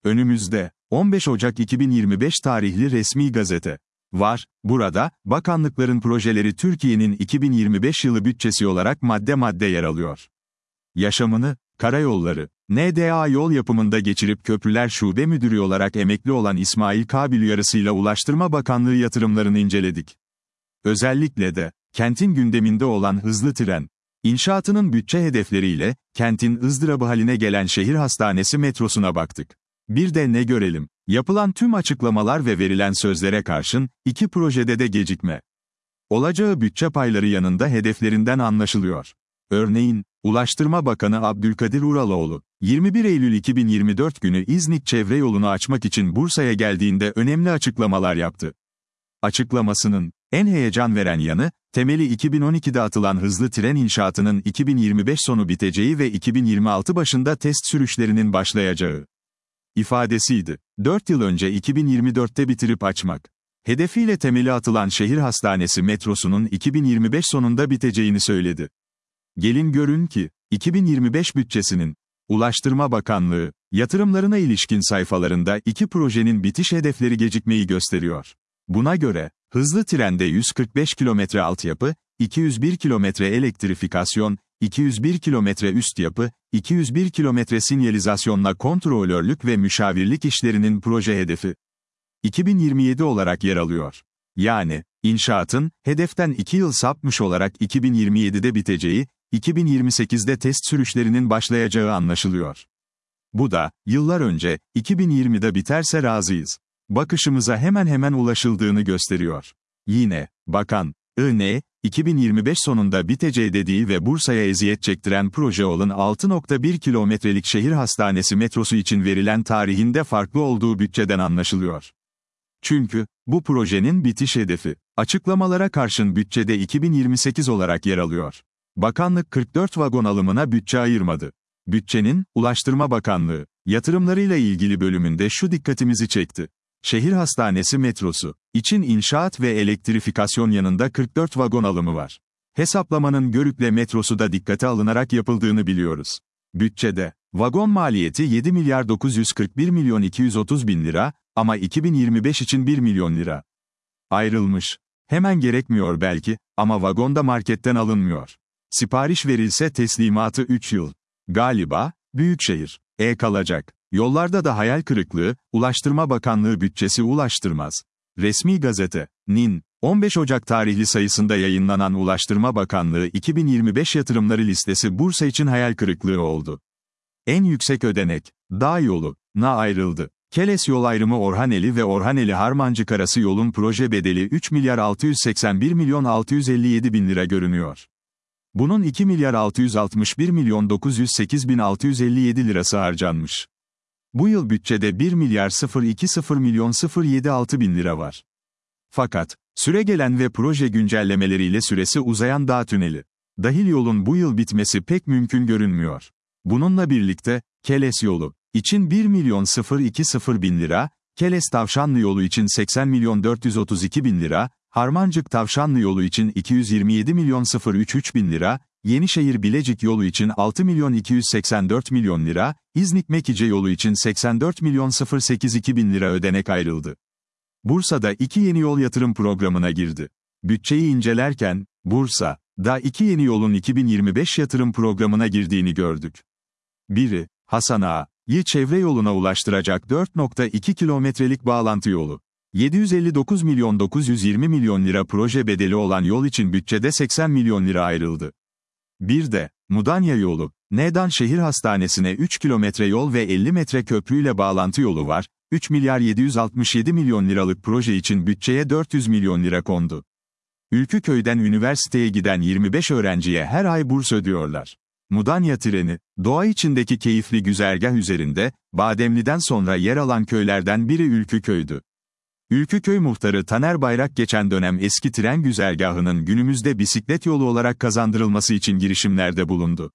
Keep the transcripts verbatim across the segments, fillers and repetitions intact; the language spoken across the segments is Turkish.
Önümüzde, on beş Ocak iki bin yirmi beş tarihli resmi gazete var. Burada, bakanlıkların projeleri Türkiye'nin iki bin yirmi beş yılı bütçesi olarak madde madde yer alıyor. Yaşamını, karayolları, N D A yol yapımında geçirip Köprüler Şube Müdürü olarak emekli olan İsmail Kabil uyarısıyla Ulaştırma Bakanlığı yatırımlarını inceledik. Özellikle de, kentin gündeminde olan hızlı tren inşaatının bütçe hedefleriyle, kentin ızdırabı haline gelen şehir hastanesi metrosuna baktık. Bir de ne görelim? Yapılan tüm açıklamalar ve verilen sözlere karşın, iki projede de gecikme olacağı bütçe payları yanında hedeflerinden anlaşılıyor. Örneğin, Ulaştırma Bakanı Abdülkadir Uraloğlu, yirmi bir Eylül iki bin yirmi dört günü İznik çevre yolunu açmak için Bursa'ya geldiğinde önemli açıklamalar yaptı. Açıklamasının en heyecan veren yanı, temeli iki bin on ikide atılan hızlı tren inşaatının iki bin yirmi beş sonu biteceği ve iki bin yirmi altı başında test sürüşlerinin başlayacağı ifadesiydi. dört yıl önce iki bin yirmi dörtte bitirip açmak hedefiyle temeli atılan şehir hastanesi metrosunun iki bin yirmi beş sonunda biteceğini söyledi. Gelin görün ki, iki bin yirmi beş bütçesinin, Ulaştırma Bakanlığı, yatırımlarına ilişkin sayfalarında iki projenin bitiş hedefleri gecikmeyi gösteriyor. Buna göre, hızlı trende yüz kırk beş kilometre altyapı, iki yüz bir kilometre elektrifikasyon, iki yüz bir kilometre üst yapı, iki yüz bir kilometre sinyalizasyonla kontrolörlük ve müşavirlik işlerinin proje hedefi iki bin yirmi yedi olarak yer alıyor. Yani, inşaatın, hedeften iki yıl sapmış olarak iki bin yirmi yedide biteceği, iki bin yirmi sekizde test sürüşlerinin başlayacağı anlaşılıyor. Bu da, yıllar önce, iki bin yirmide biterse razıyız bakışımıza hemen hemen ulaşıldığını gösteriyor. Yine, Bakan, I N, iki bin yirmi beş sonunda biteceği dediği ve Bursa'ya eziyet çektiren proje olan altı nokta bir kilometrelik şehir hastanesi metrosu için verilen tarihinde farklı olduğu bütçeden anlaşılıyor. Çünkü, bu projenin bitiş hedefi, açıklamalara karşın bütçede iki bin yirmi sekiz olarak yer alıyor. Bakanlık kırk dört vagon alımına bütçe ayırmadı. Bütçenin, Ulaştırma Bakanlığı, yatırımlarıyla ilgili bölümünde şu dikkatimizi çekti. Şehir hastanesi metrosu için inşaat ve elektrifikasyon yanında kırk dört vagon alımı var. Hesaplamanın Görükle metrosu da dikkate alınarak yapıldığını biliyoruz. Bütçede, vagon maliyeti yedi milyar dokuz yüz kırk bir milyon iki yüz otuz bin lira, ama iki bin yirmi beş için bir milyon lira ayrılmış. Hemen gerekmiyor belki, ama vagon da marketten alınmıyor. Sipariş verilse teslimatı üç yıl. Galiba, Büyükşehir, E kalacak. Yollarda da hayal kırıklığı, Ulaştırma Bakanlığı bütçesi ulaştırmaz. Resmi Gazete'nin, on beş Ocak tarihli sayısında yayınlanan Ulaştırma Bakanlığı iki bin yirmi beş yatırımları listesi Bursa için hayal kırıklığı oldu. En yüksek ödenek, Dağ yolu'na ayrıldı. Keles yol ayrımı Orhaneli ve Orhaneli-Harmancık arası yolun proje bedeli üç milyar altı yüz seksen bir milyon altı yüz elli yedi bin lira görünüyor. Bunun iki milyar altı yüz altmış bir milyon dokuz yüz sekiz bin altı yüz elli yedi lirası harcanmış. Bu yıl bütçede bir milyar sıfır iki sıfır milyon sıfır yedi altı bin lira var. Fakat, süregelen ve proje güncellemeleriyle süresi uzayan Dağ Tüneli dahil yolun bu yıl bitmesi pek mümkün görünmüyor. Bununla birlikte, Keles yolu için bir milyon sıfır iki sıfır bin lira, Keles-Tavşanlı yolu için seksen milyon dört yüz otuz iki bin lira, Harmancık-Tavşanlı yolu için iki yüz yirmi yedi milyon sıfır üç üç bin lira, Yenişehir-Bilecik yolu için altı milyon iki yüz seksen dört milyon lira, İznik-Mekice yolu için seksen dört milyon sıfır sekiz iki bin lira ödenek ayrıldı. Bursa'da iki yeni yol yatırım programına girdi. Bütçeyi incelerken, Bursa'da iki yeni yolun iki bin yirmi beş yatırım programına girdiğini gördük. Biri, Hasan Ağa'yı çevre yoluna ulaştıracak dört nokta iki kilometrelik bağlantı yolu. yedi yüz elli dokuz milyon dokuz yüz yirmi milyon lira proje bedeli olan yol için bütçede seksen milyon lira ayrıldı. Bir de, Mudanya yolu, N'dan şehir hastanesine üç kilometre yol ve elli metre köprüyle bağlantı yolu var, üç milyar yedi yüz altmış yedi milyon liralık proje için bütçeye dört yüz milyon lira kondu. Ülküköy'den üniversiteye giden yirmi beş öğrenciye her ay burs ödüyorlar. Mudanya treni, doğa içindeki keyifli güzergah üzerinde, Bademli'den sonra yer alan köylerden biri Ülküköy'dü. Ülküköy muhtarı Taner Bayrak geçen dönem eski tren güzergahının günümüzde bisiklet yolu olarak kazandırılması için girişimlerde bulundu.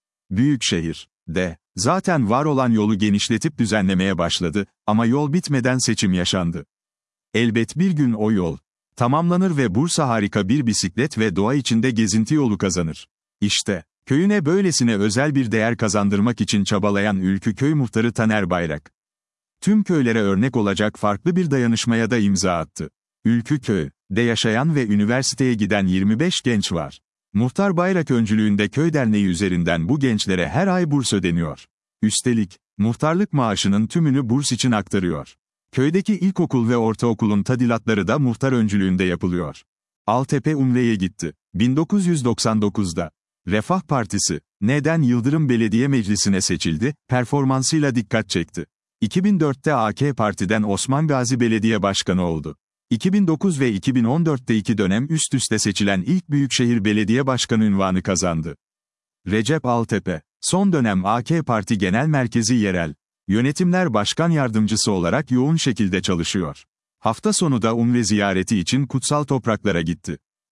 Büyükşehir'de, zaten var olan yolu genişletip düzenlemeye başladı, ama yol bitmeden seçim yaşandı. Elbet bir gün o yol tamamlanır ve Bursa harika bir bisiklet ve doğa içinde gezinti yolu kazanır. İşte, köyüne böylesine özel bir değer kazandırmak için çabalayan Ülküköy muhtarı Taner Bayrak. Tüm köylere örnek olacak farklı bir dayanışmaya da imza attı. Ülküköy'de yaşayan ve üniversiteye giden yirmi beş genç var. Muhtar Bayrak öncülüğünde köy derneği üzerinden bu gençlere her ay burs ödeniyor. Üstelik, muhtarlık maaşının tümünü burs için aktarıyor. Köydeki ilkokul ve ortaokulun tadilatları da muhtar öncülüğünde yapılıyor. Altepe Umre'ye gitti. bin dokuz yüz doksan dokuzda. Refah Partisi, neden Yıldırım Belediye Meclisi'ne seçildi, performansıyla dikkat çekti. iki bin dörtte A K Parti'den Osman Gazi Belediye Başkanı oldu. iki bin dokuz ve iki bin on dörtte iki dönem üst üste seçilen ilk Büyükşehir Belediye Başkanı unvanı kazandı. Recep Altepe, son dönem A K Parti Genel Merkezi Yerel Yönetimler Başkan Yardımcısı olarak yoğun şekilde çalışıyor. Hafta sonu da Umre ziyareti için kutsal topraklara gitti.